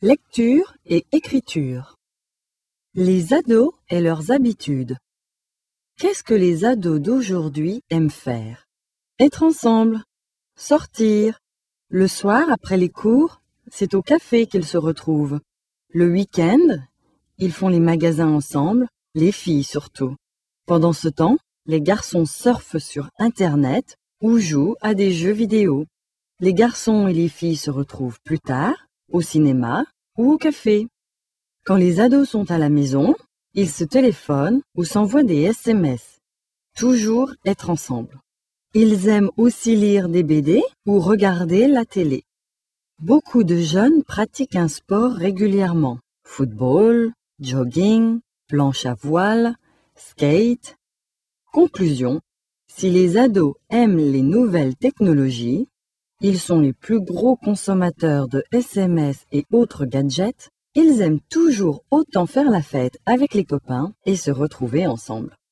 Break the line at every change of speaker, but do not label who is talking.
Lecture et écriture. Les ados et leurs habitudes. Qu'est-ce que les ados d'aujourd'hui aiment faire? Être ensemble, sortir. Le soir, après les cours, c'est au café qu'ils se retrouvent. Le week-end, ils font les magasins ensemble, les filles surtout. Pendant ce temps, les garçons surfent sur Internet ou jouent à des jeux vidéo. Les garçons et les filles se retrouvent plus tard, au cinéma ou au café. Quand les ados sont à la maison, ils se téléphonent ou s'envoient des SMS. Toujours être ensemble. Ils aiment aussi lire des BD ou regarder la télé. Beaucoup de jeunes pratiquent un sport régulièrement. Football, jogging, planche à voile, skate. Conclusion, si les ados aiment les nouvelles technologies, ils sont les plus gros consommateurs de SMS et autres gadgets. Ils aiment toujours autant faire la fête avec les copains et se retrouver ensemble.